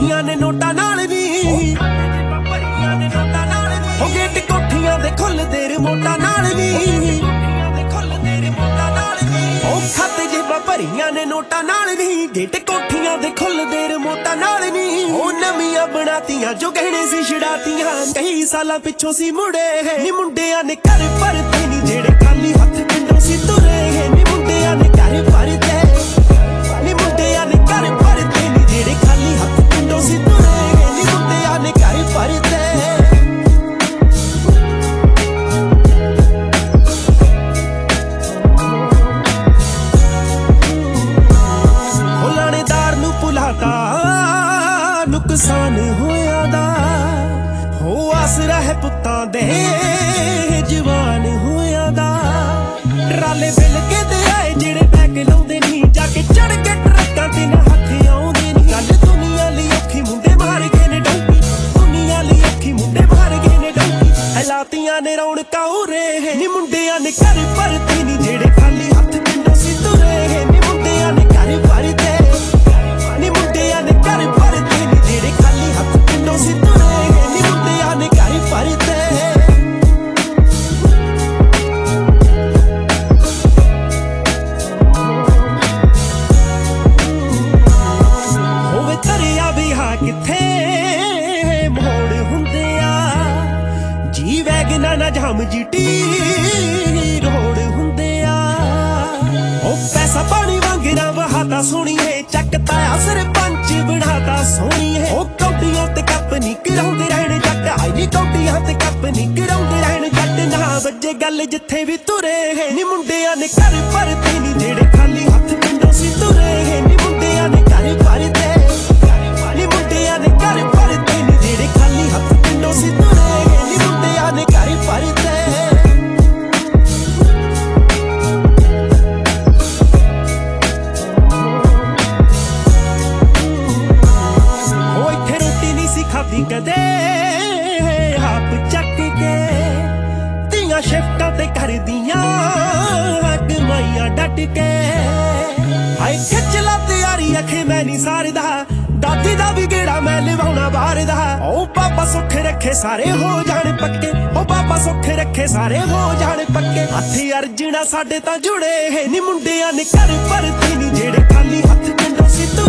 ਭਰੀਆਂ ਨੇ ਨੋਟਾਂ ਨਾਲ ਨੀ, ਹੋ ਗੇਟ ਕੋਠੀਆਂ ਦੇ ਖੁੱਲਦੇ ਰਿਮੋਟਾਂ ਨਾਲ ਨੀ, ਉਹ ਖਾਤੇ ਜੇਬਾਂ ਭਰੀਆਂ ਨੇ ਨੋਟਾਂ ਨਾਲ ਨੀ, ਗੇਟ ਕੋਠੀਆਂ ਦੇ ਖੁੱਲਦੇ ਰਿਮੋਟਾਂ ਨਾਲ ਨੀ। ਉਹ ਨਵੀਆਂ ਬਣਾਤੀਆਂ ਜੋ ਗਹਿਣੇ ਸੀ ਛੜਾਤੀਆਂ, ਕਈ ਸਾਲਾਂ ਪਿੱਛੋਂ ਸੀ ਮੁੜੇ ਨੀ ਮੁੰਡਿਆਂ ਨੇ ਘਰ ਭਰਤੇ ਨੀ ਜਿਹੜੇ ਖਾਲੀ ਹੱਥ ਪਿੰਡੋਂ ਸੀ ਤੁਰੇ ਨੀ ਮੁੰਡਿਆਂ ਨੇ ਘਰ ਭਰਤੇ ਨੀ ਮੁੰਡਿਆਂ ਨੇ ਘਰ ਭਰਤੇ ਨੀ ਜਿਹੜੇ ਖਾਲੀ ਹੱਥ ਪਿੰਡੋਂ ਸੀ ਤੁਰੇ ਨੀ ਮੁੰਡਿਆਂ ਨੇ ਘਰ ਭਰਤੇ। ਨੁਕਸਾਨ ਹੋਇਆ ਦਾ ਹੋ ਆਸਰਾ ਹੈ ਪੁੱਤਾਂ ਦੇ ਜਵਾਨ ਹੋਇਆ ਦਾ, ਟਰਾਲੇ ਬਿਲ ਕੇ ਤੇ ਆਏ ਜਿਹੜੇ ਬੈਕ ਲਾਉਂਦੇ ਨਹੀਂ, ਜਾ ਕੇ ਚੜ ਕੇ ਟਰੱਕਾਂ ਤੇ ਨਾ ਹੱਥ ਆਉਂਦੇ ਨਹੀਂ। ਗੱਲ ਦੁਨੀਆ ਲਈ ਔਖੀ ਮੁੰਡੇ ਮਾਰ ਗਏ ਨੇ ਡੌਂਕੀ, ਦੁਨੀਆ ਲਈ ਔਖੀ ਮੁੰਡੇ ਮਾਰ ਗਏ ਨੇ ਡੌਂਕੀ, ਹਲਾਤੀਆਂ ਨੇ ਰੌਣਕਾਂ ਉਰੇ ਨੀ ਮੁੰਡਿਆਂ ਨੇ ਘਰ ਭਰਤੇ ਨੀ ਜਿਹੜੇ ਖਾਲੀ ਹੱਥ ਪਿੰਡੋਂ ਸੀ ਤੁਰੇ ਨੀ ਮੁੰਡਿਆਂ ਨੇ ਘਰ ਭਰਤੇ ਨੀ ਮੁੰਡਿਆਂ ਨੇ ਘਰ ਭਰਤੇ ਨੀ ਜਿਹੜੇ ਖਾਲੀ ਹੱਥ ਪਿੰਡੋਂ ਸੀ ਤੁਰੇ ਨੀ ਮੁੰਡਿਆਂ ਨੇ ਘਰ ਭਰਤੇ। ਹੋਵੇ ਤਰਿਆ ਵਿਆਹ ਕਿੱਥੇ ਮੋੜ ਹੁੰਦੇ ਆ, ਜੀ ਵੈਗਨਾਂ ਨਾ ਜਾਮ ਜੀਟੀ ਰੋਡ ਹੁੰਦੇ ਆ, ਉਹ ਪੈਸਾ ਪਾਣੀ ਵਾਂਗਰਾ ਵਹਾਤਾ ਸੋਹਣੀਏ, ਚੱਕਤਾ ਸਰਪੰਚ ਬਣਾਤਾ ਸੋਹਣੀਏ। ਉਹ ਕੌਡੀਆਂ ਤੇ ਕੱਪ ਨੀ ਕਰਾਉਂਦੇ ਰਹਿਣ ਜੱਟ, ਆਈ ਨੀ ਕੌਡੀਆਂ ਤੇ ਕੱਪ ਨੀ ਕਰਾਉਂਦੇ ਰਹਿਣ ਜੱਟ, ਨਾ ਵੱਜੇ ਗੱਲ ਜਿੱਥੇ ਵੀ ਤੁਰੇ ਨੀ ਮੁੰਡਿਆਂ ਨੇ ਘਰ ਭਰਤੇ ਨੀ ਜਿਹੜੇ ਖਾਲੀ ਹੱਥ ਪਿੰਡੋਂ ਸੀ ਤੁਰੇ ਨੀ ਮੁੰਡਿਆਂ ਨੇ ਘਰ ਭਰਤੇ ਨੀ ਮੁੰਡਿਆਂ ਨੇ ਘਰ ਭਰਤੇ ਨੀ ਜਿਹੜੇ ਖਾਲੀ ਹੱਥ ਪਿੰਡੋਂ ਸੀ ਤੁਰੇ ਨੀ ਮੁੰਡਿਆਂ ਨੇ ਘਰ ਭਰਤੇ। ਖਾਦੀ ਕਦੇ ਆਪ ਚੱਕ ਕੇ ਧੀਆਂ ਸ਼ਿਫਟਾਂ ਤੇ ਕਰਦੀਆਂ ਕਮਾਈਆਂ ਡਟ ਕੇ, ਹਾਏ ਖਿੱਚ ਲਾ ਤਿਆਰੀ ਅਖੇ ਮੈਂ ਨੀ ਸਾਰਦਾ, ਦਾਦੀ ਦਾ ਵੀ ਗੇੜਾ ਮੈਂ ਲਿਵਾਉਣਾ ਬਾਹਰ ਦਾ। ਉਹ ਬਾਬਾ ਸੁੱਖ ਰੱਖੇ ਸਾਰੇ ਹੋ ਜਾਣ ਪੱਕੇ, ਉਹ ਬਾਬਾ ਸੁੱਖ ਰੱਖੇ ਸਾਰੇ ਹੋ ਜਾਣ ਪੱਕੇ, ਹੱਥ ਅਰਜਣਾ ਸਾਡੇ ਤਾਂ ਜੁੜੇ ਨੀ ਮੁੰਡਿਆਂ ਨੇ ਘਰ ਭਰਤੇ ਨੀ ਜਿਹੜੇ ਖਾਲੀ ਹੱਥ ਪਿੰਡੋਂ ਸੀ